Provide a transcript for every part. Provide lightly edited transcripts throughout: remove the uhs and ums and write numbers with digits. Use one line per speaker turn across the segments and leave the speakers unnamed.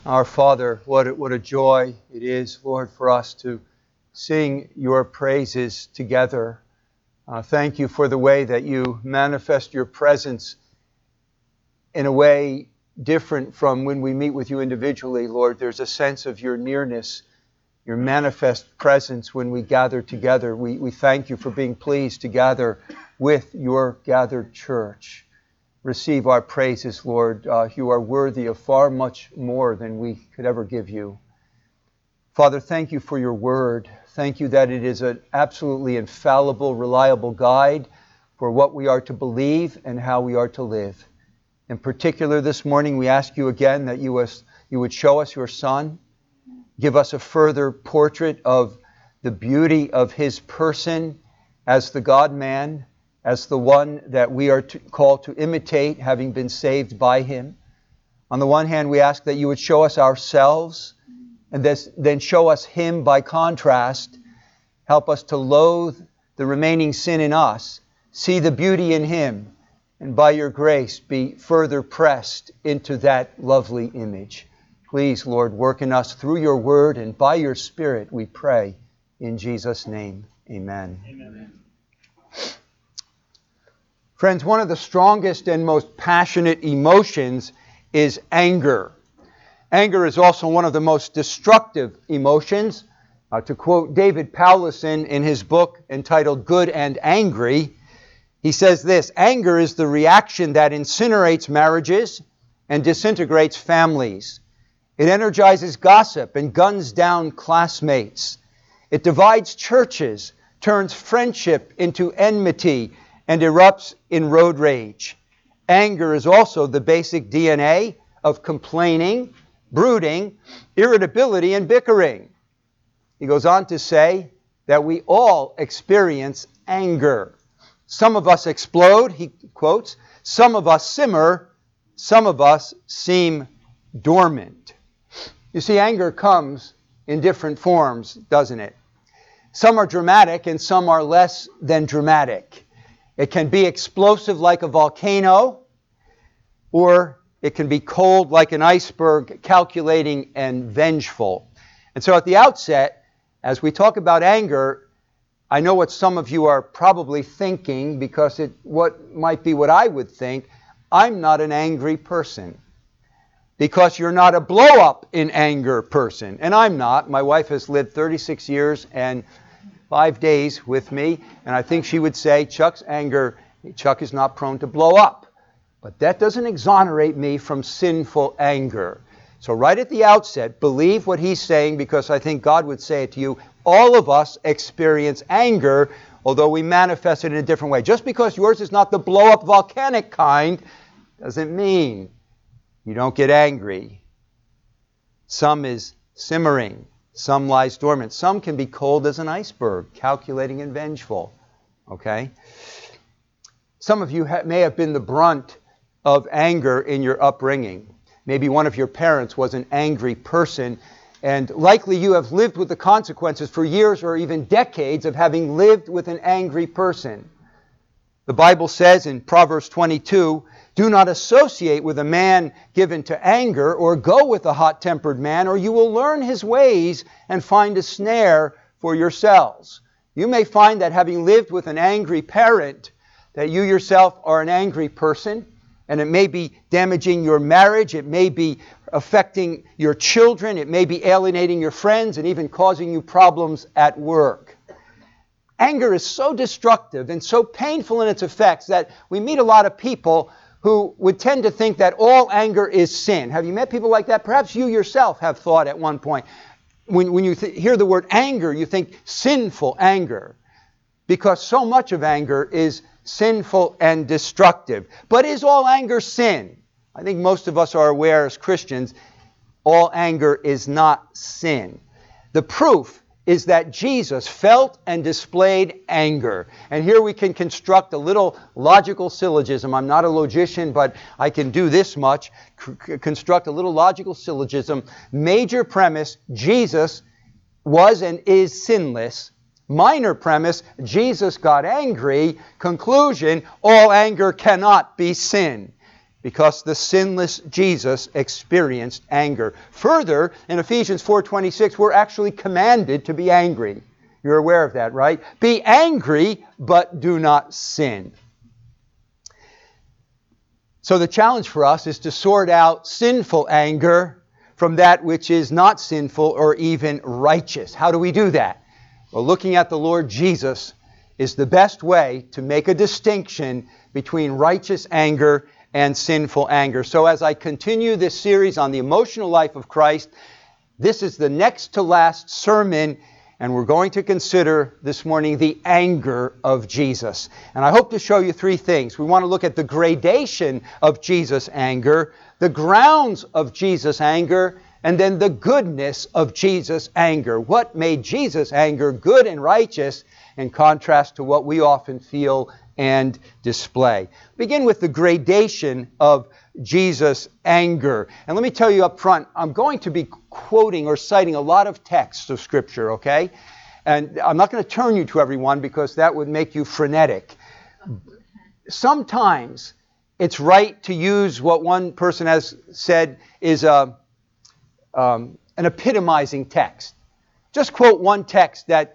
Our Father, what a joy it is, Lord, for us to sing your praises together. Thank you for the way that you manifest your presence in a way different from when we meet with you individually, Lord. There's a sense of your nearness, your manifest presence when we gather together. We thank you for being pleased to gather with your gathered church. Receive our praises, Lord. You are worthy of far much more than we could ever give you. Father, thank you for your word. Thank you that it is an absolutely infallible, reliable guide for what we are to believe and how we are to live. In particular, this morning, we ask you again that you would show us your Son, give us a further portrait of the beauty of his person as the God-man, as the one that we are called to imitate, having been saved by him. On the one hand, we ask that you would show us ourselves, and then show us him by contrast. Help us to loathe the remaining sin in us, see the beauty in him, and by your grace be further pressed into that lovely image. Please, Lord, work in us through your word and by your Spirit, we pray. In Jesus' name, amen. Amen. Friends, one of the strongest and most passionate emotions is anger. Anger is also one of the most destructive emotions. To quote David Powlison in his book entitled Good and Angry, he says this: anger is the reaction that incinerates marriages and disintegrates families. It energizes gossip and guns down classmates. It divides churches, turns friendship into enmity, and erupts in road rage. Anger is also the basic DNA of complaining, brooding, irritability, and bickering. He goes on to say that we all experience anger. Some of us explode, he quotes, some of us simmer, some of us seem dormant. You see, anger comes in different forms, doesn't it? Some are dramatic and some are less than dramatic. It can be explosive like a volcano, or it can be cold like an iceberg, calculating and vengeful. And so at the outset, as we talk about anger, I know what some of you are probably thinking, because what might be what I would think. I'm not an angry person. Because you're not a blow-up in anger person. And I'm not. My wife has lived 36 years and 5 days with me, and I think she would say Chuck is not prone to blow up. But that doesn't exonerate me from sinful anger. So right at the outset, believe what he's saying, because I think God would say it to you. All of us experience anger, although we manifest it in a different way. Just because yours is not the blow-up volcanic kind doesn't mean you don't get angry. Some is simmering. Some lies dormant. Some can be cold as an iceberg, calculating and vengeful. Okay? Some of you may have been the brunt of anger in your upbringing. Maybe one of your parents was an angry person, and likely you have lived with the consequences for years or even decades of having lived with an angry person. The Bible says in Proverbs 22, do not associate with a man given to anger, or go with a hot-tempered man, or you will learn his ways and find a snare for yourselves. You may find that having lived with an angry parent, that you yourself are an angry person, and it may be damaging your marriage, it may be affecting your children, it may be alienating your friends, and even causing you problems at work. Anger is so destructive and so painful in its effects that we meet a lot of people who would tend to think that all anger is sin. Have you met people like that? Perhaps you yourself have thought at one point. When you hear the word anger, you think sinful anger, because so much of anger is sinful and destructive. But is all anger sin? I think most of us are aware as Christians, all anger is not sin. The proof is that Jesus felt and displayed anger. And here we can construct a little logical syllogism. I'm not a logician, but I can do this much. Construct a little logical syllogism. Major premise, Jesus was and is sinless. Minor premise, Jesus got angry. Conclusion, all anger cannot be sin. because the sinless Jesus experienced anger. Further, in Ephesians 4:26, we're actually commanded to be angry. You're aware of that, right? Be angry, but do not sin. So the challenge for us is to sort out sinful anger from that which is not sinful or even righteous. How do we do that? Well, looking at the Lord Jesus is the best way to make a distinction between righteous anger and sinful anger. So as I continue this series on the emotional life of Christ, this is the next to last sermon, and we're going to consider this morning the anger of Jesus. And I hope to show you three things. We want to look at the gradation of Jesus' anger, the grounds of Jesus' anger, and then the goodness of Jesus' anger. What made Jesus' anger good and righteous in contrast to what we often feel and display. Begin with the gradation of Jesus' anger. And let me tell you up front, I'm going to be quoting or citing a lot of texts of Scripture, okay? And I'm not going to turn you to everyone because that would make you frenetic. Sometimes it's right to use what one person has said is an epitomizing text. Just quote one text that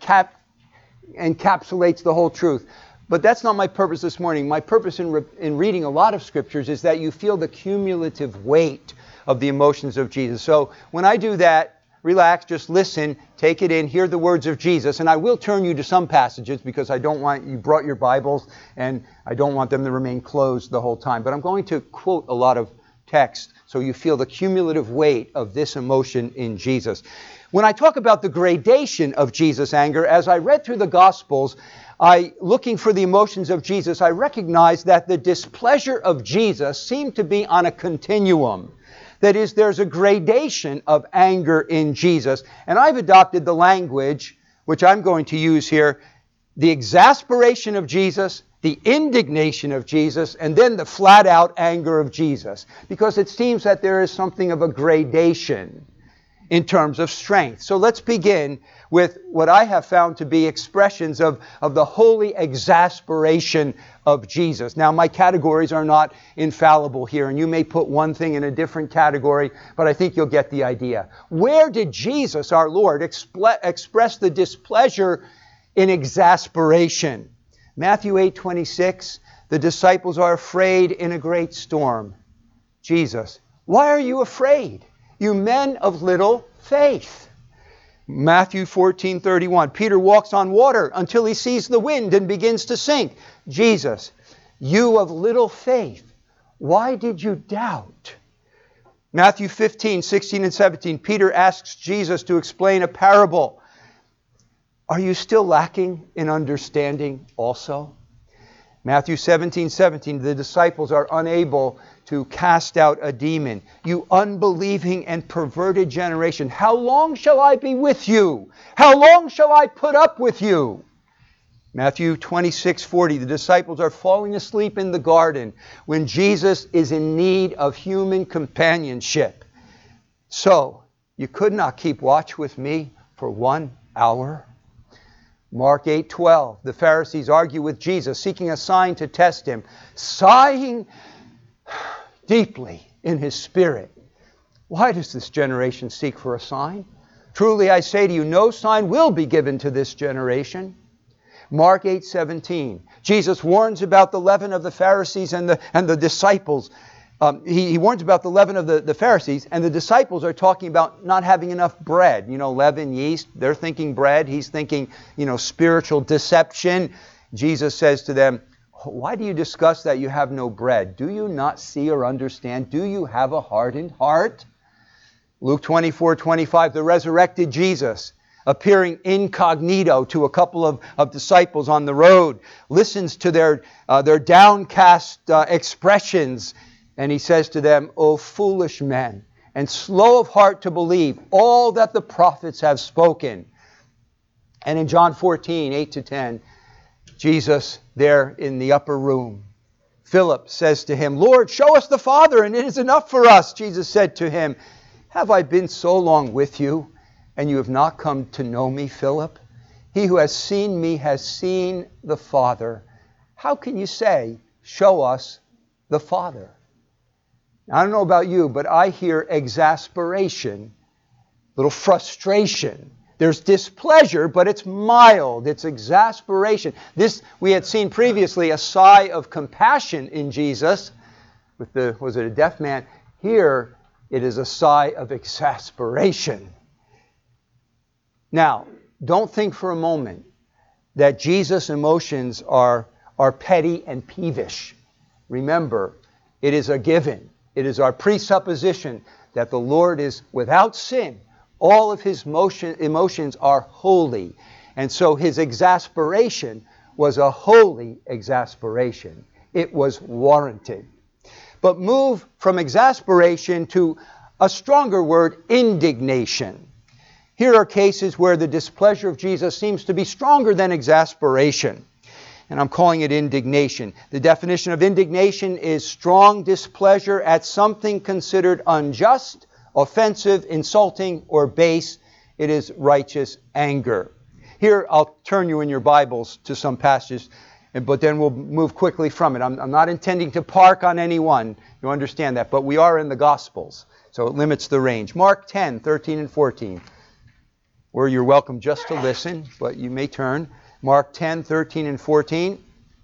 encapsulates the whole truth. But that's not my purpose this morning. My purpose in reading a lot of Scriptures is that you feel the cumulative weight of the emotions of Jesus. So when I do that, relax, just listen, take it in, hear the words of Jesus. And I will turn you to some passages because I don't want you brought your Bibles and I don't want them to remain closed the whole time. But I'm going to quote a lot of text so you feel the cumulative weight of this emotion in Jesus. When I talk about the gradation of Jesus' anger, as I read through the Gospels, looking for the emotions of Jesus, I recognized that the displeasure of Jesus seemed to be on a continuum. That is, there's a gradation of anger in Jesus. And I've adopted the language, which I'm going to use here, the exasperation of Jesus, the indignation of Jesus, and then the flat-out anger of Jesus. Because it seems that there is something of a gradation in terms of strength. So let's begin with what I have found to be expressions of the holy exasperation of Jesus. Now, my categories are not infallible here, and you may put one thing in a different category, but I think you'll get the idea. Where did Jesus, our Lord, express the displeasure in exasperation? Matthew 8:26, the disciples are afraid in a great storm. Jesus, why are you afraid, you men of little faith? Matthew 14:31, Peter walks on water until he sees the wind and begins to sink. Jesus, you of little faith, why did you doubt? Matthew 15:16 and 17, Peter asks Jesus to explain a parable. Are you still lacking in understanding also? Matthew 17:17, the disciples are unable to cast out a demon. You unbelieving and perverted generation, how long shall I be with you? How long shall I put up with you? Matthew 26:40, the disciples are falling asleep in the garden when Jesus is in need of human companionship. So, you could not keep watch with me for 1 hour? Mark 8:12, the Pharisees argue with Jesus, seeking a sign to test him, sighing deeply in his spirit. Why does this generation seek for a sign? Truly I say to you, no sign will be given to this generation. Mark 8:17, Jesus warns about the leaven of the Pharisees and the disciples. He warns about the leaven of the Pharisees, and the disciples are talking about not having enough bread. You know, leaven, yeast, they're thinking bread. He's thinking, spiritual deception. Jesus says to them, why do you discuss that you have no bread? Do you not see or understand? Do you have a hardened heart? Luke 24:25, the resurrected Jesus, appearing incognito to a couple of disciples on the road, listens to their downcast expressions, and he says to them, O foolish men, and slow of heart to believe all that the prophets have spoken. And in John 14:8-10, Jesus there in the upper room, Philip says to him, Lord, show us the Father, and it is enough for us. Jesus said to him, have I been so long with you, and you have not come to know me, Philip? He who has seen me has seen the Father. How can you say, show us the Father? I don't know about you, but I hear exasperation, little frustration. There's displeasure, but it's mild. It's exasperation. This, we had seen previously a sigh of compassion in Jesus with was it a deaf man? Here, it is a sigh of exasperation. Now, don't think for a moment that Jesus' emotions are petty and peevish. Remember, it is a given. It is our presupposition that the Lord is without sin. All of his emotions are holy. And so his exasperation was a holy exasperation. It was warranted. But move from exasperation to a stronger word, indignation. Here are cases where the displeasure of Jesus seems to be stronger than exasperation. And I'm calling it indignation. The definition of indignation is strong displeasure at something considered unjust, offensive, insulting, or base. It is righteous anger. Here, I'll turn you in your Bibles to some passages, but then we'll move quickly from it. I'm not intending to park on any one. You understand that. But we are in the Gospels, so it limits the range. Mark 10, 13 and 14, where you're welcome just to listen, but you may turn. Mark 10, 13 and 14.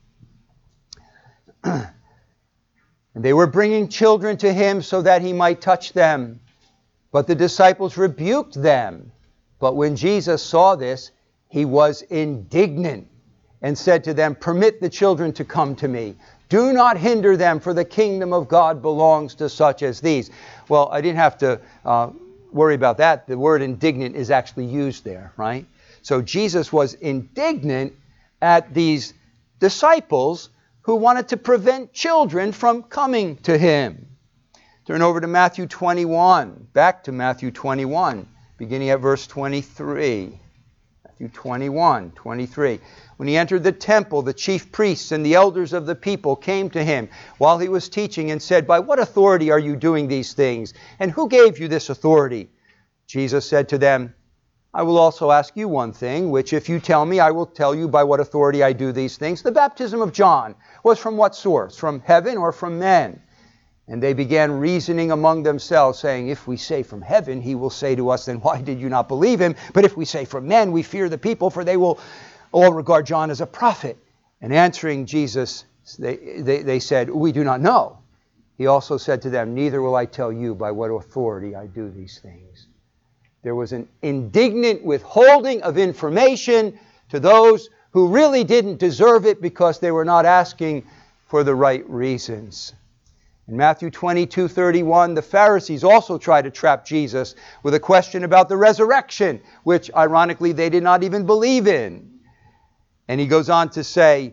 And they were bringing children to him so that he might touch them. But the disciples rebuked them. But when Jesus saw this, he was indignant and said to them, "Permit the children to come to me. Do not hinder them, for the kingdom of God belongs to such as these." Well, I didn't have to worry about that. The word indignant is actually used there, right? So Jesus was indignant at these disciples who wanted to prevent children from coming to him. Turn over to Matthew 21. Back to Matthew 21, beginning at verse 23. Matthew 21, 23. When he entered the temple, the chief priests and the elders of the people came to him while he was teaching and said, "By what authority are you doing these things? And who gave you this authority?" Jesus said to them, "I will also ask you one thing, which if you tell me, I will tell you by what authority I do these things. The baptism of John was from what source? From heaven or from men?" And they began reasoning among themselves, saying, "If we say from heaven, he will say to us, then why did you not believe him? But if we say from men, we fear the people, for they will all regard John as a prophet." And answering Jesus, they said, "We do not know." He also said to them, "Neither will I tell you by what authority I do these things." There was an indignant withholding of information to those who really didn't deserve it because they were not asking for the right reasons. In Matthew 22:31, the Pharisees also tried to trap Jesus with a question about the resurrection, which ironically they did not even believe in. And he goes on to say,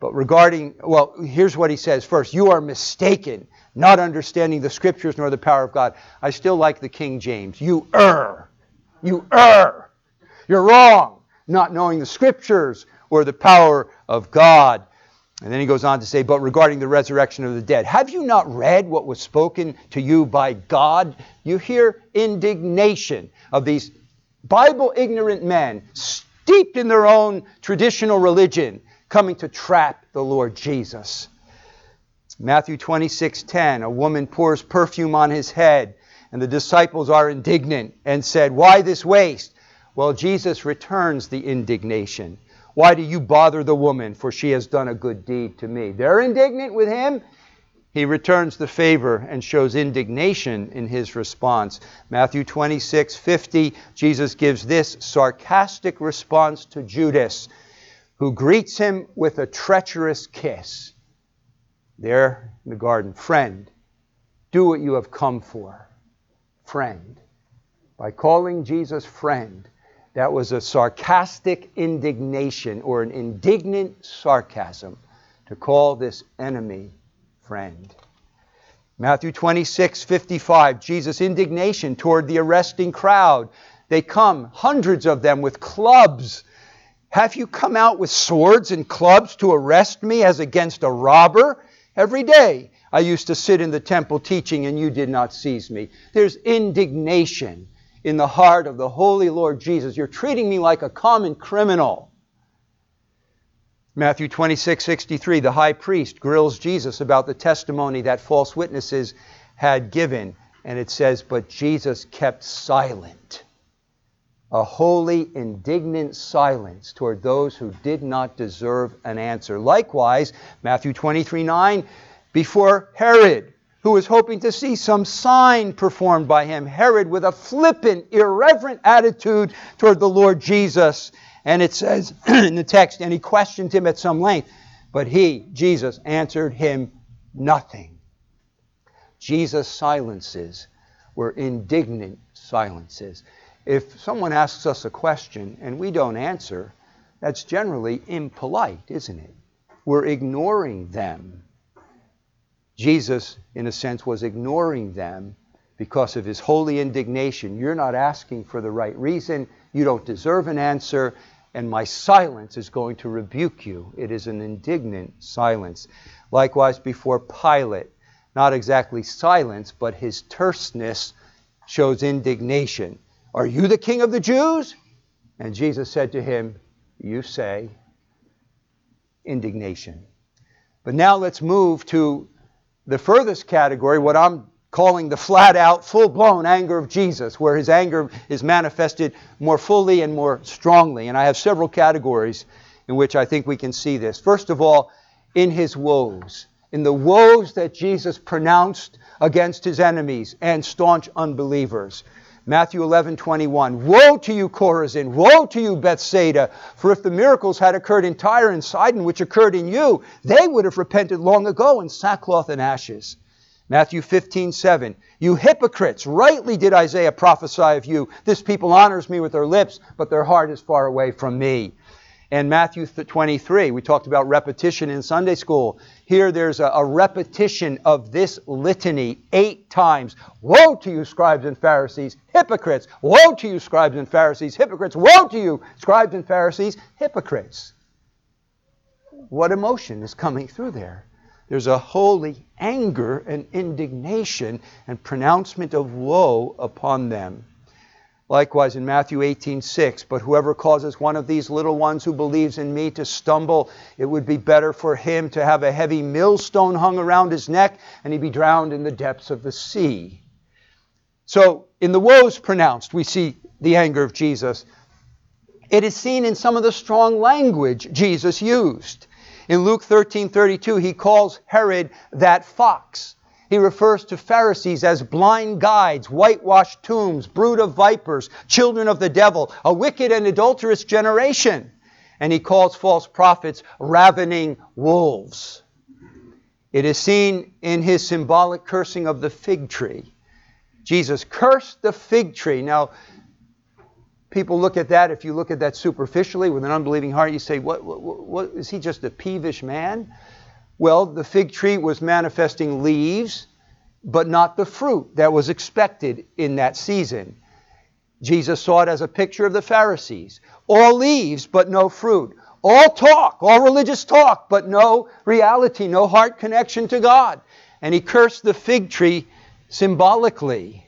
here's what he says first. "You are mistaken, not understanding the Scriptures nor the power of God." I still like the King James. You err. You're wrong, not knowing the Scriptures or the power of God. And then he goes on to say, "But regarding the resurrection of the dead, have you not read what was spoken to you by God?" You hear indignation of these Bible-ignorant men, steeped in their own traditional religion, coming to trap the Lord Jesus. Matthew 26:10, a woman pours perfume on his head, and the disciples are indignant and said, "Why this waste?" Well, Jesus returns the indignation. "Why do you bother the woman? For she has done a good deed to me." They're indignant with him. He returns the favor and shows indignation in his response. Matthew 26:50, Jesus gives this sarcastic response to Judas, who greets him with a treacherous kiss. There in the garden, "Friend, do what you have come for." Friend. By calling Jesus friend, that was a sarcastic indignation or an indignant sarcasm to call this enemy friend. Matthew 26:55, Jesus' indignation toward the arresting crowd. They come, hundreds of them, with clubs. "Have you come out with swords and clubs to arrest me as against a robber? Every day I used to sit in the temple teaching, and you did not seize me." There's indignation in the heart of the Holy Lord Jesus. You're treating me like a common criminal. Matthew 26:63, the high priest grills Jesus about the testimony that false witnesses had given. And it says, but Jesus kept silent. A holy, indignant silence toward those who did not deserve an answer. Likewise, Matthew 23:9, before Herod, who was hoping to see some sign performed by him. Herod with a flippant, irreverent attitude toward the Lord Jesus. And it says in the text, and he questioned him at some length, but he, Jesus, answered him nothing. Jesus' silences were indignant silences. If someone asks us a question and we don't answer, that's generally impolite, isn't it? We're ignoring them. Jesus, in a sense, was ignoring them because of his holy indignation. You're not asking for the right reason. You don't deserve an answer. And my silence is going to rebuke you. It is an indignant silence. Likewise, before Pilate, not exactly silence, but his terseness shows indignation. Are you the king of the Jews? And Jesus said to him, you say. Indignation. But now let's move to the furthest category, what I'm calling the flat-out, full-blown anger of Jesus, where his anger is manifested more fully and more strongly. And I have several categories in which I think we can see this. First of all, in his woes. In the woes that Jesus pronounced against his enemies and staunch unbelievers. Matthew 11:21. Woe to you, Chorazin! Woe to you, Bethsaida! For if the miracles had occurred in Tyre and Sidon, which occurred in you, they would have repented long ago in sackcloth and ashes. Matthew 15:7. You hypocrites! Rightly did Isaiah prophesy of you. This people honors me with their lips, but their heart is far away from me. And Matthew 23, we talked about repetition in Sunday school. Here there's a repetition of this litany 8 times. Woe to you, scribes and Pharisees, hypocrites! Woe to you, scribes and Pharisees, hypocrites! Woe to you, scribes and Pharisees, hypocrites! What emotion is coming through there? There's a holy anger and indignation and pronouncement of woe upon them. Likewise in Matthew 18:6, but whoever causes one of these little ones who believes in me to stumble, it would be better for him to have a heavy millstone hung around his neck and he be drowned in the depths of the sea. So in the woes pronounced, we see the anger of Jesus. It is seen in some of the strong language Jesus used. In Luke 13:32, he calls Herod that fox. He refers to Pharisees as blind guides, whitewashed tombs, brood of vipers, children of the devil, a wicked and adulterous generation. And he calls false prophets ravening wolves. It is seen in his symbolic cursing of the fig tree. Jesus cursed the fig tree. Now, people look at that, if you look at that superficially with an unbelieving heart, you say, what is he just a peevish man? Well, the fig tree was manifesting leaves, but not the fruit that was expected in that season. Jesus saw it as a picture of the Pharisees. All leaves, but no fruit. All talk, all religious talk, but no reality, no heart connection to God. And he cursed the fig tree symbolically.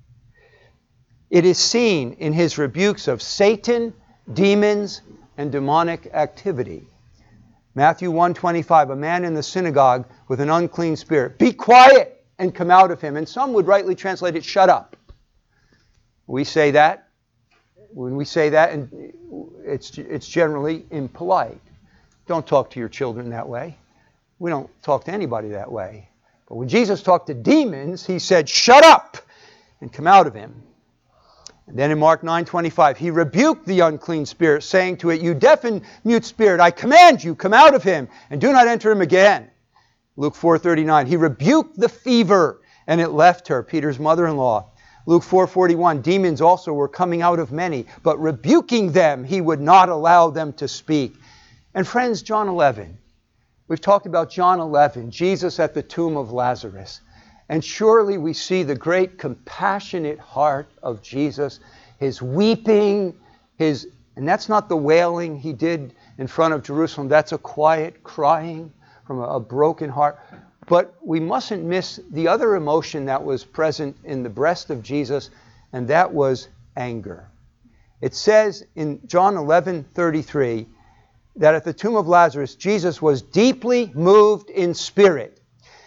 It is seen in his rebukes of Satan, demons, and demonic activity. Matthew 1:25, a man in the synagogue with an unclean spirit. Be quiet and come out of him. And some would rightly translate it, shut up. We say that. When we say that, and it's generally impolite. Don't talk to your children that way. We don't talk to anybody that way. But when Jesus talked to demons, he said, shut up and come out of him. And then in Mark 9:25, he rebuked the unclean spirit, saying to it, you deaf and mute spirit, I command you, come out of him, and do not enter him again. Luke 4:39, he rebuked the fever, and it left her, Peter's mother-in-law. Luke 4:41, demons also were coming out of many, but rebuking them, he would not allow them to speak. And friends, John 11. We've talked about John 11, Jesus at the tomb of Lazarus. And surely we see the great compassionate heart of Jesus, his weeping, and that's not the wailing he did in front of Jerusalem. That's a quiet crying from a broken heart. But we mustn't miss the other emotion that was present in the breast of Jesus, and that was anger. It says in John 11:33 that at the tomb of Lazarus, Jesus was deeply moved in spirit.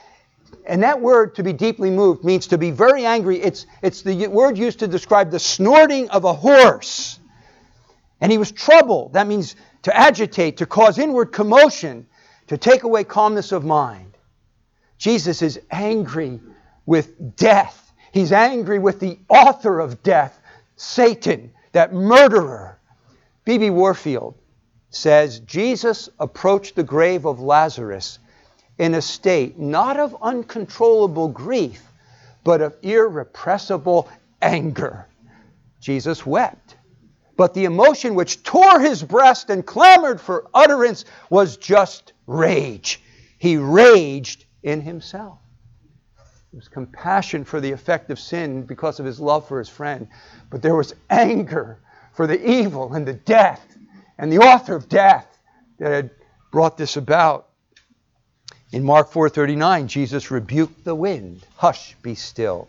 And that word, to be deeply moved, means to be very angry. It's the word used to describe the snorting of a horse. And he was troubled. That means to agitate, to cause inward commotion, to take away calmness of mind. Jesus is angry with death. He's angry with the author of death, Satan, that murderer. B.B. Warfield says, Jesus approached the grave of Lazarus in a state not of uncontrollable grief, but of irrepressible anger. Jesus wept. But the emotion which tore his breast and clamored for utterance was just rage. He raged in himself. There was compassion for the effect of sin because of his love for his friend. But there was anger for the evil and the death and the author of death that had brought this about. In Mark 4:39, Jesus rebuked the wind. Hush, be still.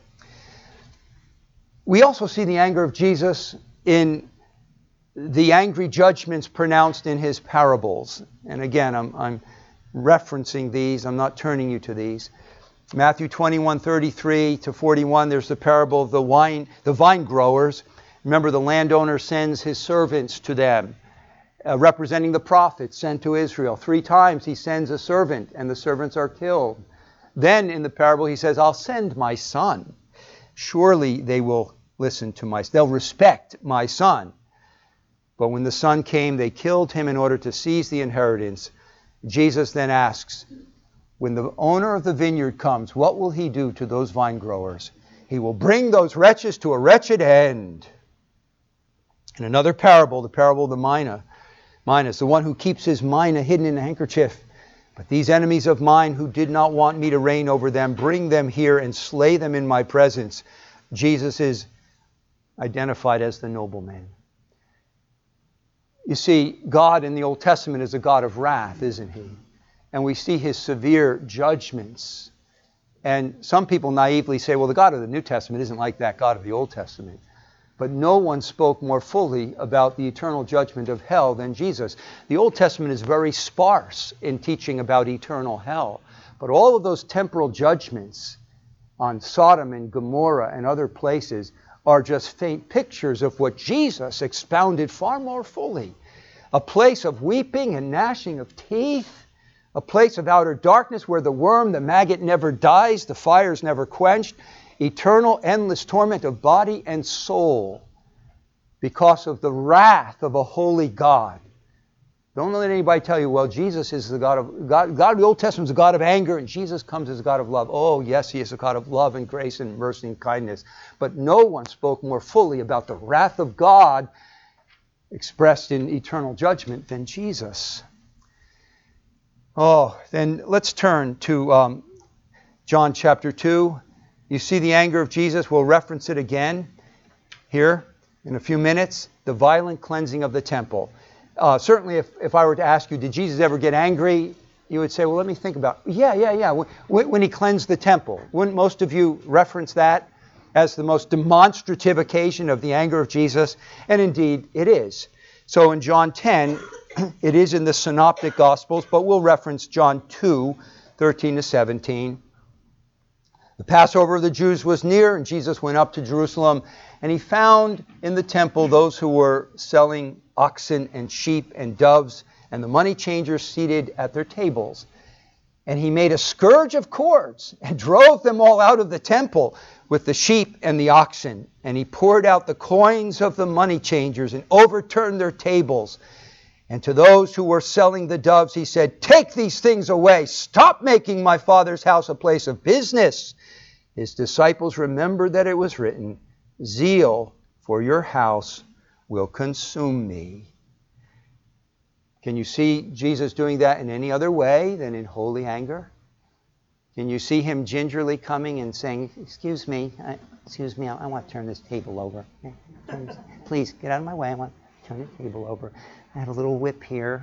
We also see the anger of Jesus in the angry judgments pronounced in his parables. And again, I'm referencing these. I'm not turning you to these. Matthew 21:33 to 41, there's the parable of the vine growers. Remember, the landowner sends his servants to them, representing the prophets sent to Israel. 3 times he sends a servant, and the servants are killed. Then in the parable he says, I'll send my son. Surely they will they'll respect my son. But when the son came, they killed him in order to seize the inheritance. Jesus then asks, when the owner of the vineyard comes, what will he do to those vine growers? He will bring those wretches to a wretched end. In another parable, the parable of the Minas, the one who keeps his mina hidden in a handkerchief. But these enemies of mine who did not want me to reign over them, bring them here and slay them in my presence. Jesus is identified as the nobleman. You see, God in the Old Testament is a God of wrath, isn't he? And we see his severe judgments. And some people naively say, well, the God of the New Testament isn't like that God of the Old Testament. But no one spoke more fully about the eternal judgment of hell than Jesus. The Old Testament is very sparse in teaching about eternal hell. But all of those temporal judgments on Sodom and Gomorrah and other places are just faint pictures of what Jesus expounded far more fully. A place of weeping and gnashing of teeth, a place of outer darkness where the worm, the maggot never dies, the fire is never quenched, eternal, endless torment of body and soul because of the wrath of a holy God. Don't let anybody tell you, well, Jesus is the God of the Old Testament is a God of anger, and Jesus comes as a God of love. Oh, yes, he is a God of love and grace and mercy and kindness. But no one spoke more fully about the wrath of God expressed in eternal judgment than Jesus. Oh, then let's turn to John chapter 2. You see the anger of Jesus. We'll reference it again here in a few minutes. The violent cleansing of the temple. Certainly, if I were to ask you, did Jesus ever get angry? You would say, well, let me think about it. Yeah. When he cleansed the temple. Wouldn't most of you reference that as the most demonstrative occasion of the anger of Jesus? And indeed, it is. So in John 10, it is in the Synoptic Gospels, but we'll reference John 2, 13 to 17. The Passover of the Jews was near, and Jesus went up to Jerusalem, and he found in the temple those who were selling oxen and sheep and doves, and the money changers seated at their tables. And he made a scourge of cords and drove them all out of the temple with the sheep and the oxen. And he poured out the coins of the money changers and overturned their tables. And to those who were selling the doves, he said, take these things away. Stop making my Father's house a place of business. His disciples remembered that it was written, zeal for your house will consume me. Can you see Jesus doing that in any other way than in holy anger? Can you see him gingerly coming and saying, excuse me, I want to turn this table over. Please, get out of my way. I want to turn the table over. I have a little whip here.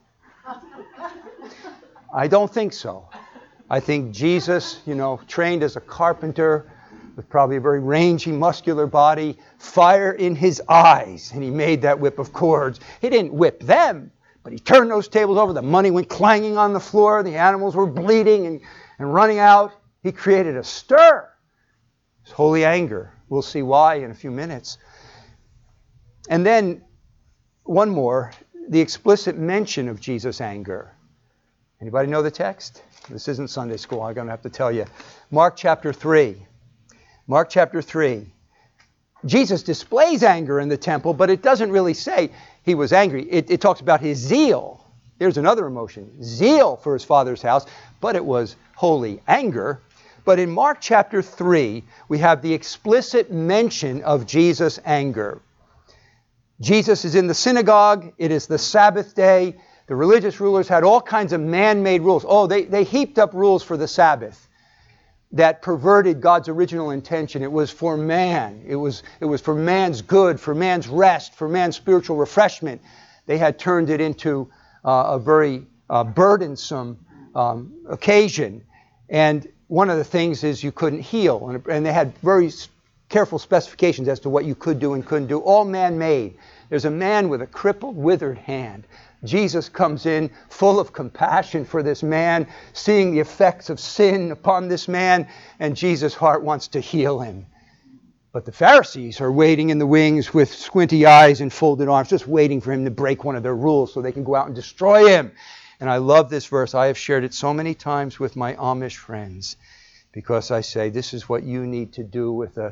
I don't think so. I think Jesus, trained as a carpenter, with probably a very rangy, muscular body, fire in his eyes, and he made that whip of cords. He didn't whip them, but he turned those tables over. The money went clanging on the floor. The animals were bleeding and running out. He created a stir. It's holy anger. We'll see why in a few minutes. And then one more, the explicit mention of Jesus' anger. Anybody know the text? This isn't Sunday school. I'm going to have to tell you. Mark chapter 3. Mark chapter 3. Jesus displays anger in the temple, but it doesn't really say he was angry. It talks about his zeal. There's another emotion. Zeal for his Father's house, but it was holy anger. But in Mark chapter 3, we have the explicit mention of Jesus' anger. Jesus is in the synagogue. It is the Sabbath day. The religious rulers had all kinds of man-made rules. Oh, they heaped up rules for the Sabbath that perverted God's original intention. It was for man. It was for man's good, for man's rest, for man's spiritual refreshment. They had turned it into a very burdensome occasion. And one of the things is you couldn't heal. And they had very careful specifications as to what you could do and couldn't do. All man-made. There's a man with a crippled, withered hand. Jesus comes in full of compassion for this man, seeing the effects of sin upon this man, and Jesus' heart wants to heal him. But the Pharisees are waiting in the wings with squinty eyes and folded arms, just waiting for him to break one of their rules so they can go out and destroy him. And I love this verse. I have shared it so many times with my Amish friends because I say this is what you need to do with an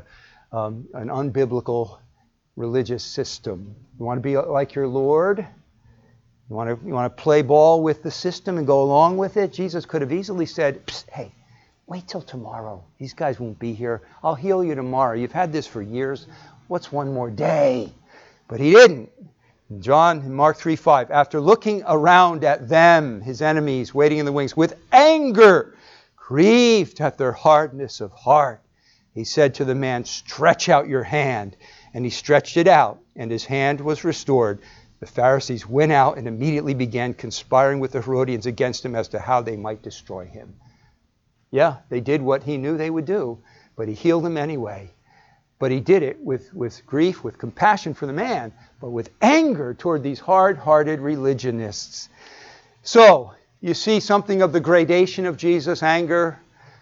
unbiblical religious system. You want to be like your Lord? You want to play ball with the system and go along with it? Jesus could have easily said, hey, wait till tomorrow. These guys won't be here. I'll heal you tomorrow. You've had this for years. What's one more day? But he didn't. In Mark 3:5, after looking around at them, his enemies, waiting in the wings, with anger, grieved at their hardness of heart, he said to the man, stretch out your hand. And he stretched it out, and his hand was restored. The Pharisees went out and immediately began conspiring with the Herodians against him as to how they might destroy him. Yeah, they did what he knew they would do, but he healed them anyway. But he did it with grief, with compassion for the man, but with anger toward these hard-hearted religionists. So, you see something of the gradation of Jesus' anger,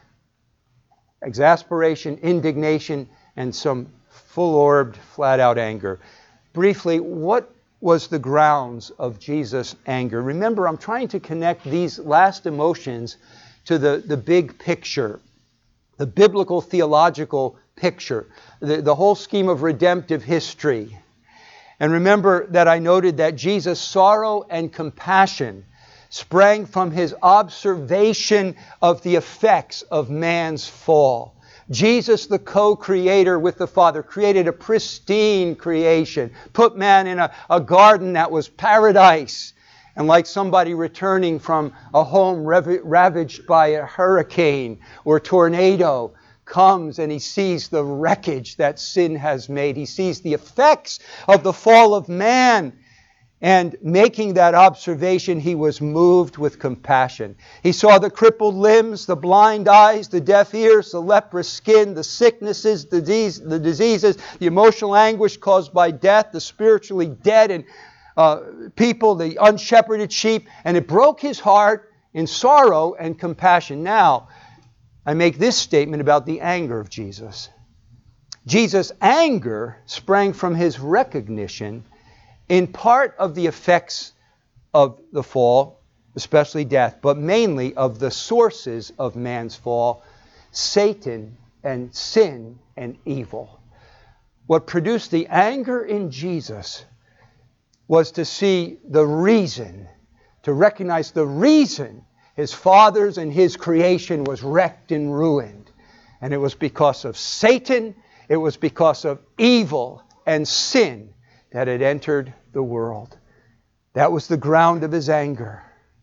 exasperation, indignation, and some full-orbed, flat-out anger. Briefly, what was the grounds of Jesus' anger? Remember, I'm trying to connect these last emotions to the big picture, the biblical theological picture, the whole scheme of redemptive history. And remember that I noted that Jesus' sorrow and compassion sprang from his observation of the effects of man's fall. Jesus, the co-creator with the Father, created a pristine creation, put man in a garden that was paradise. And like somebody returning from a home ravaged by a hurricane or tornado, comes and he sees the wreckage that sin has made. He sees the effects of the fall of man. And making that observation, he was moved with compassion. He saw the crippled limbs, the blind eyes, the deaf ears, the leprous skin, the sicknesses, the diseases, the emotional anguish caused by death, the spiritually dead and people, the unshepherded sheep. And it broke his heart in sorrow and compassion. Now, I make this statement about the anger of Jesus. Jesus' anger sprang from his recognition in part of the effects of the fall, especially death, but mainly of the sources of man's fall, Satan and sin and evil. What produced the anger in Jesus was to see the reason, to recognize the reason his Father's and his creation was wrecked and ruined. And it was because of Satan, it was because of evil and sin that had entered the world. That was the ground of his anger.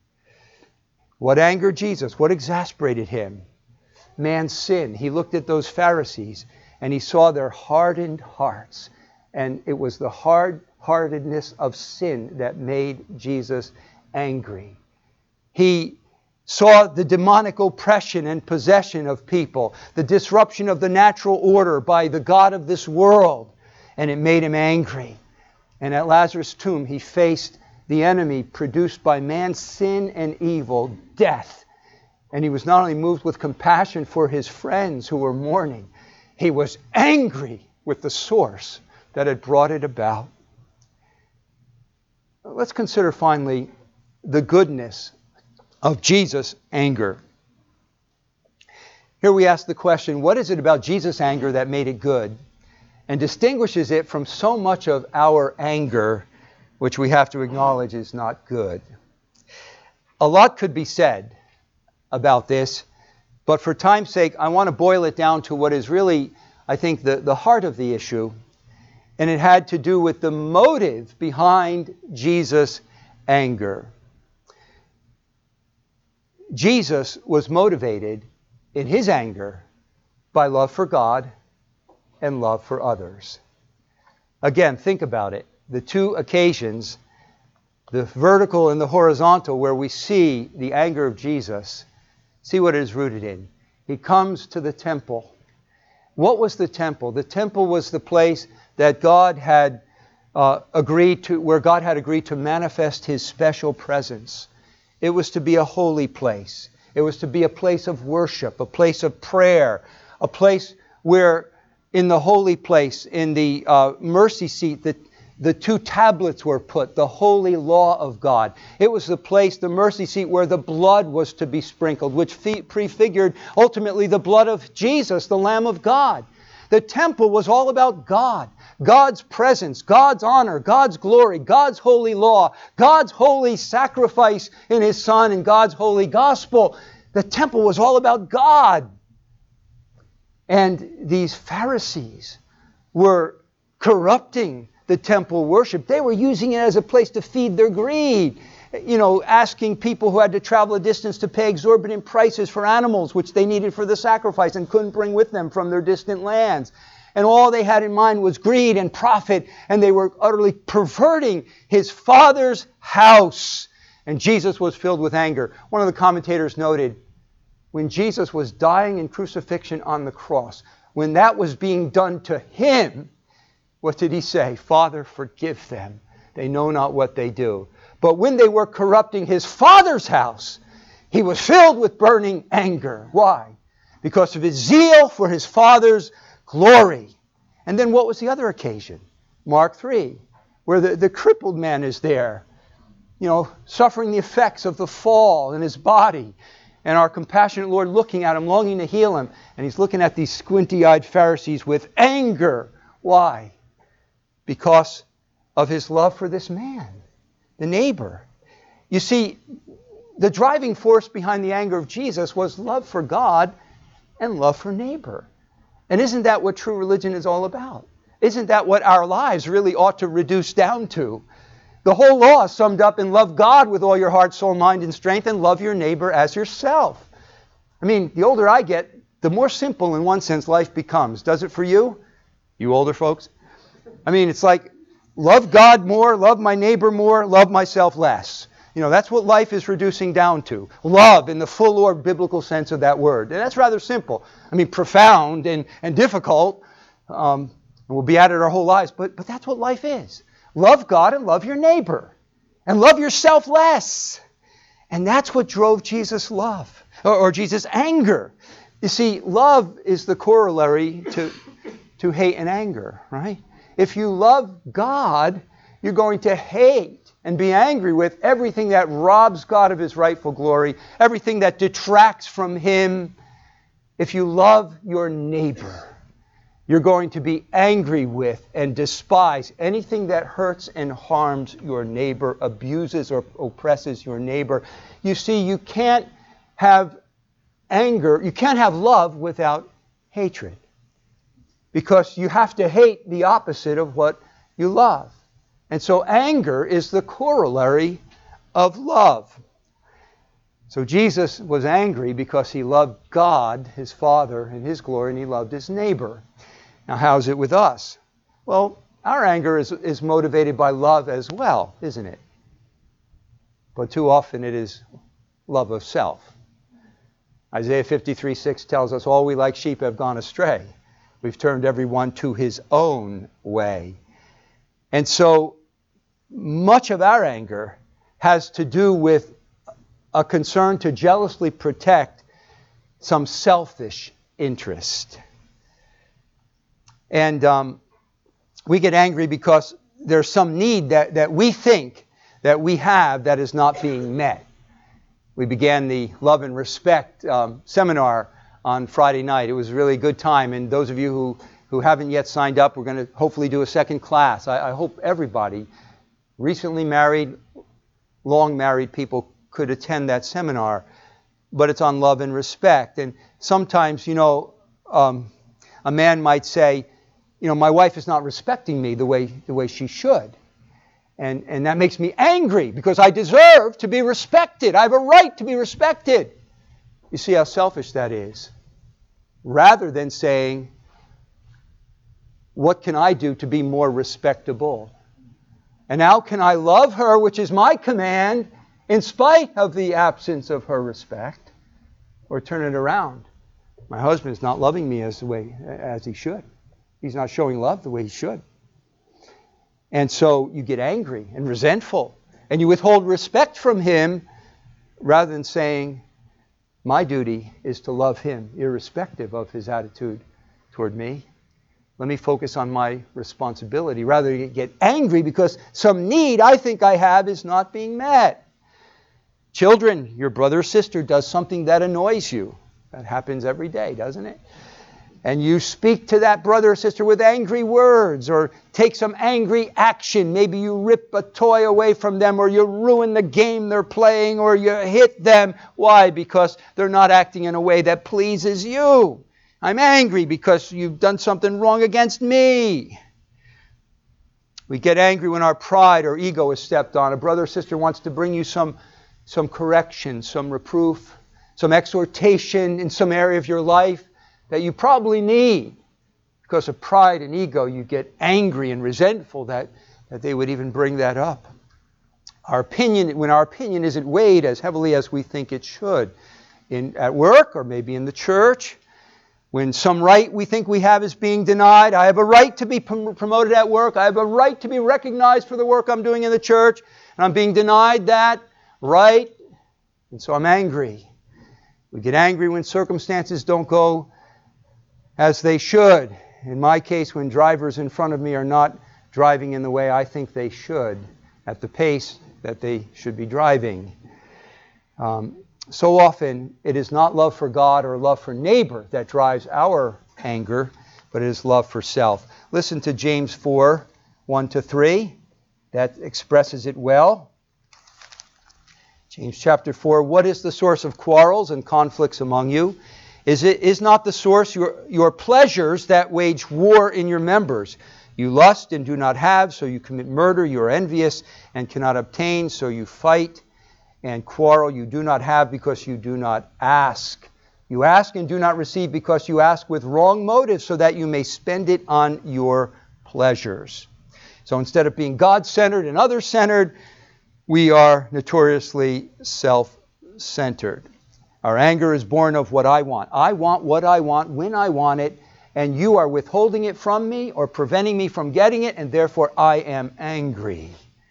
What angered Jesus? What exasperated him? Man's sin. He looked at those Pharisees and he saw their hardened hearts. And it was the hard-heartedness of sin that made Jesus angry. He saw the demonic oppression and possession of people, the disruption of the natural order by the god of this world, and it made him angry. And at Lazarus' tomb, he faced the enemy produced by man's sin and evil, death. And he was not only moved with compassion for his friends who were mourning, he was angry with the source that had brought it about. Let's consider finally the goodness of Jesus' anger. Here we ask the question, what is it about Jesus' anger that made it good and distinguishes it from so much of our anger, which we have to acknowledge is not good? A lot could be said about this, but for time's sake, I want to boil it down to what is really, I think, the heart of the issue, and it had to do with the motive behind Jesus' anger. Jesus was motivated in his anger by love for God and love for others. Again, think about it. The two occasions, the vertical and the horizontal, where we see the anger of Jesus, see what it is rooted in. He comes to the temple. What was the temple? The temple was the place that God had agreed to manifest his special presence. It was to be a holy place. It was to be a place of worship, a place of prayer, a place where in the holy place, in the mercy seat, the two tablets were put, the holy law of God. It was the place, the mercy seat, where the blood was to be sprinkled, which prefigured ultimately the blood of Jesus, the Lamb of God. The temple was all about God, God's presence, God's honor, God's glory, God's holy law, God's holy sacrifice in his Son, and God's holy gospel. The temple was all about God. And these Pharisees were corrupting the temple worship. They were using it as a place to feed their greed. Asking people who had to travel a distance to pay exorbitant prices for animals which they needed for the sacrifice and couldn't bring with them from their distant lands. And all they had in mind was greed and profit, and they were utterly perverting his Father's house. And Jesus was filled with anger. One of the commentators noted, when Jesus was dying in crucifixion on the cross, when that was being done to him, what did he say? Father, forgive them. They know not what they do. But when they were corrupting his Father's house, he was filled with burning anger. Why? Because of his zeal for his Father's glory. And then what was the other occasion? Mark 3, where the crippled man is there, suffering the effects of the fall in his body. And our compassionate Lord looking at him, longing to heal him. And he's looking at these squinty-eyed Pharisees with anger. Why? Because of his love for this man, the neighbor. You see, the driving force behind the anger of Jesus was love for God and love for neighbor. And isn't that what true religion is all about? Isn't that what our lives really ought to reduce down to? The whole law is summed up in love God with all your heart, soul, mind, and strength, and love your neighbor as yourself. I mean, the older I get, the more simple in one sense life becomes. Does it for you? You older folks? I mean, it's like, love God more, love my neighbor more, love myself less. That's what life is reducing down to. Love in the full or biblical sense of that word. And that's rather simple. I mean, profound and difficult. And we'll be at it our whole lives. But that's what life is. Love God and love your neighbor. And love yourself less. And that's what drove Jesus' love. Or Jesus' anger. You see, love is the corollary to hate and anger, right? If you love God, you're going to hate and be angry with everything that robs God of his rightful glory, everything that detracts from him. If you love your neighbor, you're going to be angry with and despise anything that hurts and harms your neighbor, abuses or oppresses your neighbor. You see, you can't have anger, you can't have love without hatred. Because you have to hate the opposite of what you love. And so anger is the corollary of love. So Jesus was angry because he loved God, his Father, and his glory, and he loved his neighbor. Now, how's it with us? Well, our anger is motivated by love as well, isn't it? But too often it is love of self. Isaiah 53:6 tells us, all we like sheep have gone astray. We've turned everyone to his own way. And so much of our anger has to do with a concern to jealously protect some selfish interest. And we get angry because there's some need that we think that we have that is not being met. We began the Love and Respect seminar on Friday night. It was a really good time. And those of you who haven't yet signed up, we're going to hopefully do a second class. I hope everybody, recently married, long married people, could attend that seminar. But it's on love and respect. And sometimes, a man might say, my wife is not respecting me the way she should. And that makes me angry because I deserve to be respected. I have a right to be respected. You see how selfish that is. Rather than saying, what can I do to be more respectable? And how can I love her, which is my command, in spite of the absence of her respect? Or turn it around. My husband is not loving me as he should. He's not showing love the way he should. And so you get angry and resentful, and you withhold respect from him rather than saying, my duty is to love him irrespective of his attitude toward me. Let me focus on my responsibility rather than get angry because some need I think I have is not being met. Children, your brother or sister does something that annoys you. That happens every day, doesn't it? And you speak to that brother or sister with angry words or take some angry action. Maybe you rip a toy away from them or you ruin the game they're playing or you hit them. Why? Because they're not acting in a way that pleases you. I'm angry because you've done something wrong against me. We get angry when our pride or ego is stepped on. A brother or sister wants to bring you some correction, some reproof, some exhortation in some area of your life that you probably need. Because of pride and ego, you get angry and resentful that they would even bring that up. When our opinion isn't weighed as heavily as we think it should, at work or maybe in the church, when some right we think we have is being denied. I have a right to be promoted at work. I have a right to be recognized for the work I'm doing in the church, and I'm being denied that right, and so I'm angry. We get angry when circumstances don't go as they should. In my case, when drivers in front of me are not driving in the way I think they should, at the pace that they should be driving. So often, it is not love for God or love for neighbor that drives our anger, but it is love for self. Listen to James 4, 1-3. That expresses it well. James chapter 4, what is the source of quarrels and conflicts among you? Is not the source your pleasures that wage war in your members? You lust and do not have, so you commit murder. You are envious and cannot obtain, so you fight and quarrel. You do not have because you do not ask. You ask and do not receive because you ask with wrong motives, so that you may spend it on your pleasures. So instead of being God-centered and other-centered, we are notoriously self-centered. Our anger is born of what I want. I want what I want when I want it, and you are withholding it from me or preventing me from getting it, and therefore I am angry.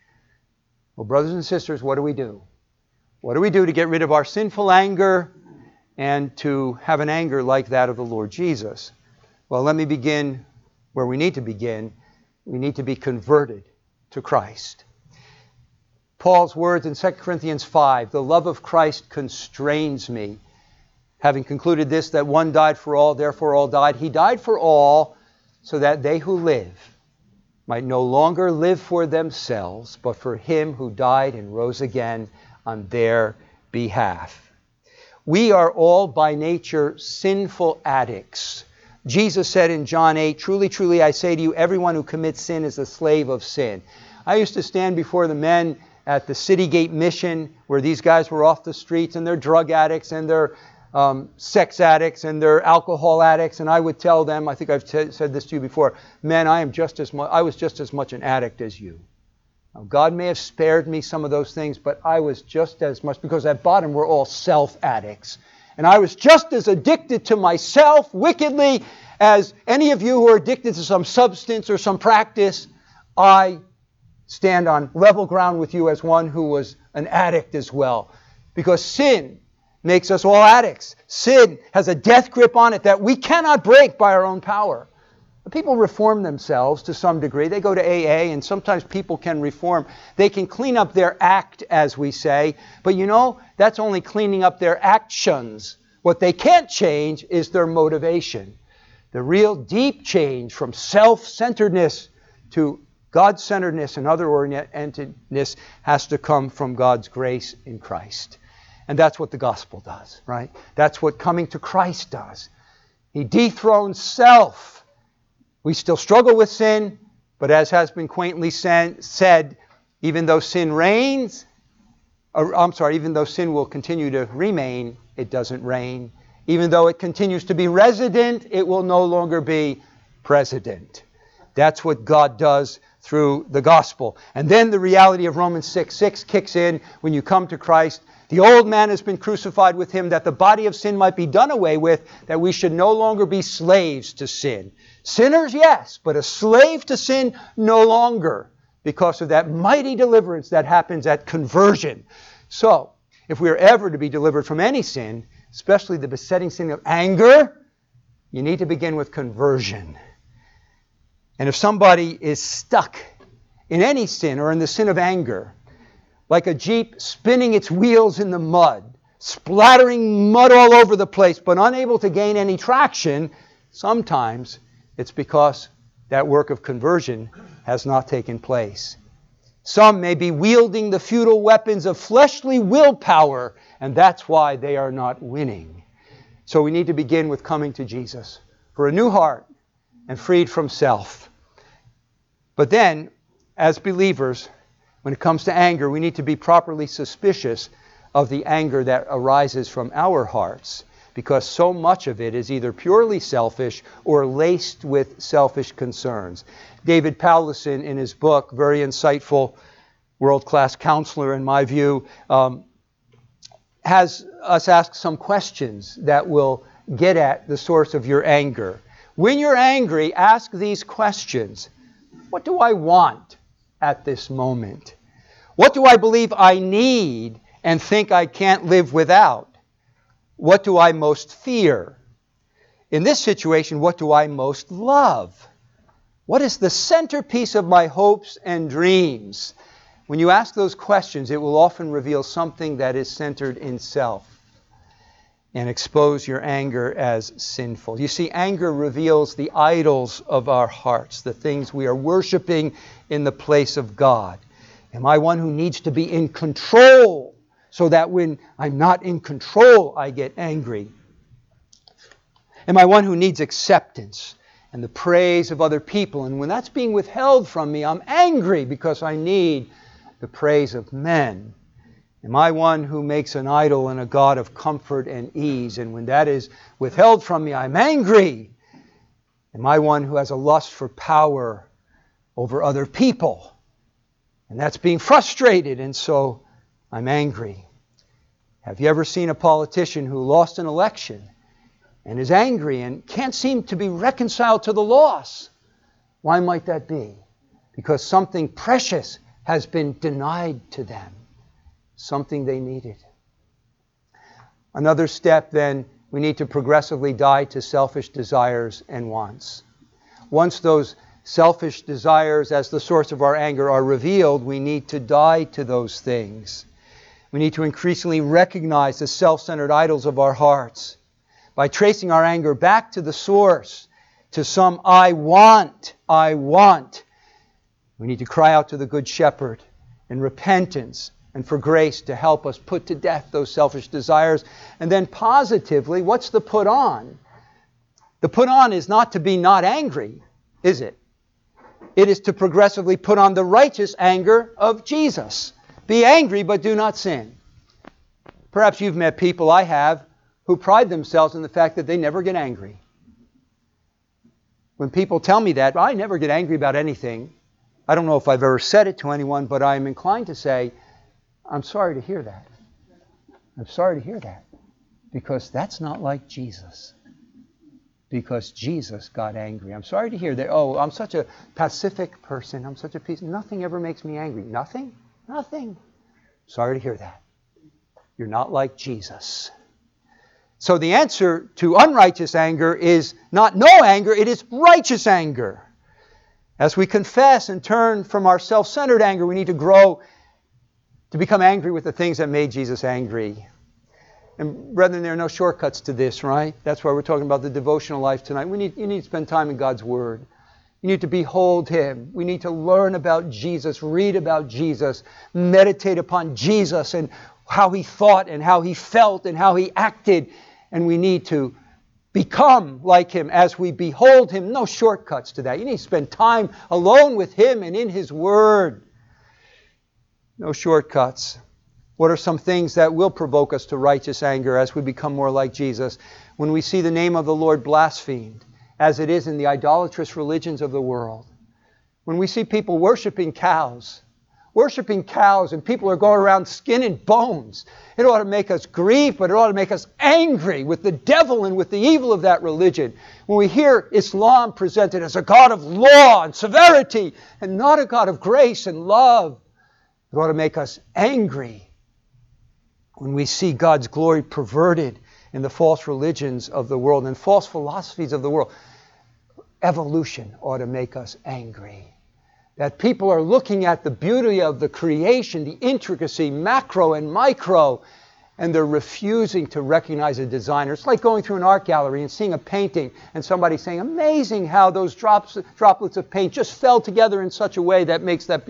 Well, brothers and sisters, what do we do? What do we do to get rid of our sinful anger and to have an anger like that of the Lord Jesus? Well, let me begin where we need to begin. We need to be converted to Christ. Paul's words in 2 Corinthians 5, the love of Christ constrains me. Having concluded this, that one died for all, therefore all died. He died for all so that they who live might no longer live for themselves, but for him who died and rose again on their behalf. We are all by nature sinful addicts. Jesus said in John 8, truly, truly, I say to you, everyone who commits sin is a slave of sin. I used to stand before the men at the City Gate Mission, where these guys were off the streets and they're drug addicts and they're sex addicts and they're alcohol addicts, and I would tell them, I think I've said this to you before, men, I was just as much an addict as you. Now, God may have spared me some of those things, but I was just as much, because at bottom we're all self-addicts. And I was just as addicted to myself wickedly as any of you who are addicted to some substance or some practice. I stand on level ground with you as one who was an addict as well. Because sin makes us all addicts. Sin has a death grip on it that we cannot break by our own power. People reform themselves to some degree. They go to AA, and sometimes people can reform. They can clean up their act, as we say. But that's only cleaning up their actions. What they can't change is their motivation. The real deep change from self-centeredness to God-centeredness and other-orientedness has to come from God's grace in Christ. And that's what the gospel does, right? That's what coming to Christ does. He dethrones self. We still struggle with sin, but as has been quaintly said, even though sin reigns, even though sin will continue to remain, it doesn't reign. Even though it continues to be resident, it will no longer be president. That's what God does through the gospel. And then the reality of Romans 6:6 kicks in when you come to Christ. The old man has been crucified with him, that the body of sin might be done away with, that we should no longer be slaves to sin. Sinners, yes, but a slave to sin, no longer, because of that mighty deliverance that happens at conversion. So, if we are ever to be delivered from any sin, especially the besetting sin of anger, you need to begin with conversion. And if somebody is stuck in any sin or in the sin of anger, like a Jeep spinning its wheels in the mud, splattering mud all over the place, but unable to gain any traction, sometimes it's because that work of conversion has not taken place. Some may be wielding the futile weapons of fleshly willpower, and that's why they are not winning. So we need to begin with coming to Jesus for a new heart and freed from self. But then, as believers, when it comes to anger, we need to be properly suspicious of the anger that arises from our hearts, because so much of it is either purely selfish or laced with selfish concerns. David Powlison, in his book, very insightful, world-class counselor in my view, has us ask some questions that will get at the source of your anger. When you're angry, ask these questions. What do I want at this moment? What do I believe I need and think I can't live without? What do I most fear? In this situation, what do I most love? What is the centerpiece of my hopes and dreams? When you ask those questions, it will often reveal something that is centered in self and expose your anger as sinful. You see, anger reveals the idols of our hearts, the things we are worshiping in the place of God. Am I one who needs to be in control so that when I'm not in control, I get angry? Am I one who needs acceptance and the praise of other people? And when that's being withheld from me, I'm angry because I need the praise of men. Am I one who makes an idol and a god of comfort and ease? And when that is withheld from me, I'm angry. Am I one who has a lust for power over other people? And that's being frustrated, and so I'm angry. Have you ever seen a politician who lost an election and is angry and can't seem to be reconciled to the loss? Why might that be? Because something precious has been denied to them. Something they needed. Another step, then, we need to progressively die to selfish desires and wants. Once those selfish desires as the source of our anger are revealed, we need to die to those things. We need to increasingly recognize the self-centered idols of our hearts by tracing our anger back to the source, to some I want. We need to cry out to the Good Shepherd in repentance and for grace to help us put to death those selfish desires. And then positively, what's the put on? The put on is not to be not angry, is it? It is to progressively put on the righteous anger of Jesus. Be angry, but do not sin. Perhaps you've met people, I have, who pride themselves in the fact that they never get angry. When people tell me that, I never get angry about anything. I don't know if I've ever said it to anyone, but I'm inclined to say, I'm sorry to hear that. I'm sorry to hear that. Because that's not like Jesus. Because Jesus got angry. I'm sorry to hear that. Oh, I'm such a pacific person. I'm such a peace. Nothing ever makes me angry. Nothing? Nothing. Sorry to hear that. You're not like Jesus. So the answer to unrighteous anger is not no anger, it is righteous anger. As we confess and turn from our self-centered anger, we need to grow to become angry with the things that made Jesus angry. And brethren, there are no shortcuts to this, right? That's why we're talking about the devotional life tonight. You need to spend time in God's Word. You need to behold Him. We need to learn about Jesus, read about Jesus, meditate upon Jesus and how He thought and how He felt and how He acted. And we need to become like Him as we behold Him. No shortcuts to that. You need to spend time alone with Him and in His Word. No shortcuts. What are some things that will provoke us to righteous anger as we become more like Jesus? When we see the name of the Lord blasphemed, as it is in the idolatrous religions of the world. When we see people worshiping cows, and people are going around skin and bones, it ought to make us grieve, but it ought to make us angry with the devil and with the evil of that religion. When we hear Islam presented as a God of law and severity and not a God of grace and love, it ought to make us angry. When we see God's glory perverted in the false religions of the world and false philosophies of the world, evolution ought to make us angry. That people are looking at the beauty of the creation, the intricacy, macro and micro, and they're refusing to recognize a designer. It's like going through an art gallery and seeing a painting and somebody saying, amazing how those droplets of paint just fell together in such a way that makes that...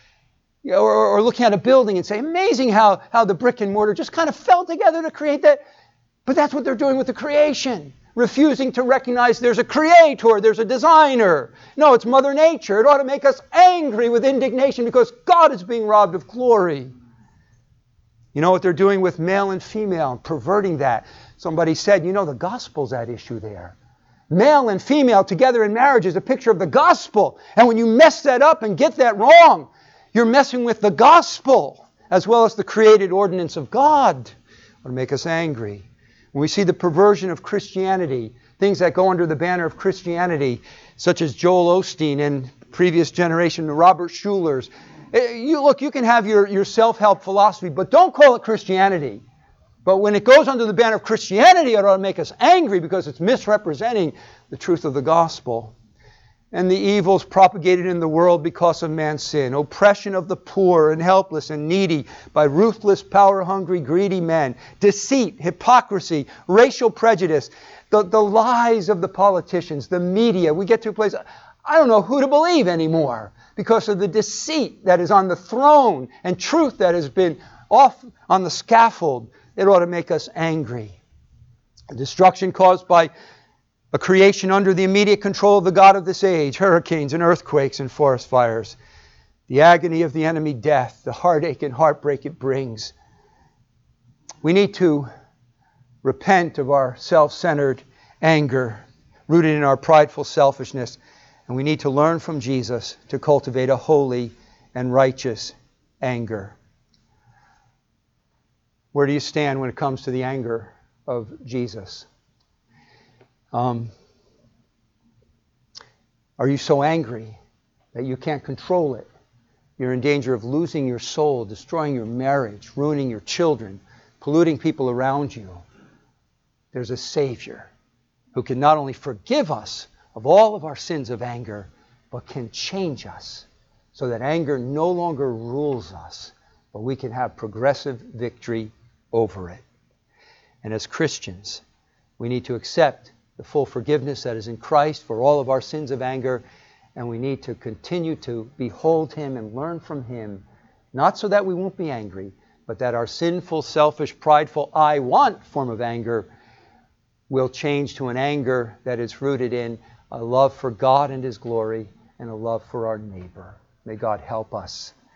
Or looking at a building and saying, amazing how the brick and mortar just kind of fell together to create that. But that's what they're doing with the creation. Refusing to recognize there's a creator, there's a designer. No, it's Mother Nature. It ought to make us angry with indignation because God is being robbed of glory. You know what they're doing with male and female, perverting that. Somebody said, the gospel's at issue there. Male and female together in marriage is a picture of the gospel. And when you mess that up and get that wrong, you're messing with the gospel as well as the created ordinance of God. It ought to make us angry. When we see the perversion of Christianity, things that go under the banner of Christianity, such as Joel Osteen and previous generation, the Robert Schulers. You can have your self-help philosophy, but don't call it Christianity. But when it goes under the banner of Christianity, it ought to make us angry because it's misrepresenting the truth of the gospel. And the evils propagated in the world because of man's sin. Oppression of the poor and helpless and needy by ruthless, power-hungry, greedy men. Deceit, hypocrisy, racial prejudice. The lies of the politicians, the media. We get to a place, I don't know who to believe anymore because of the deceit that is on the throne and truth that has been off on the scaffold. It ought to make us angry. Destruction caused by a creation under the immediate control of the God of this age, hurricanes and earthquakes and forest fires. The agony of the enemy, death, the heartache and heartbreak it brings. We need to repent of our self-centered anger, rooted in our prideful selfishness, and we need to learn from Jesus to cultivate a holy and righteous anger. Where do you stand when it comes to the anger of Jesus? Are you so angry that you can't control it? You're in danger of losing your soul, destroying your marriage, ruining your children, polluting people around you. There's a Savior who can not only forgive us of all of our sins of anger, but can change us so that anger no longer rules us, but we can have progressive victory over it. And as Christians, we need to accept the full forgiveness that is in Christ for all of our sins of anger, and we need to continue to behold Him and learn from Him, not so that we won't be angry, but that our sinful, selfish, prideful, I want form of anger will change to an anger that is rooted in a love for God and His glory and a love for our neighbor. May God help us.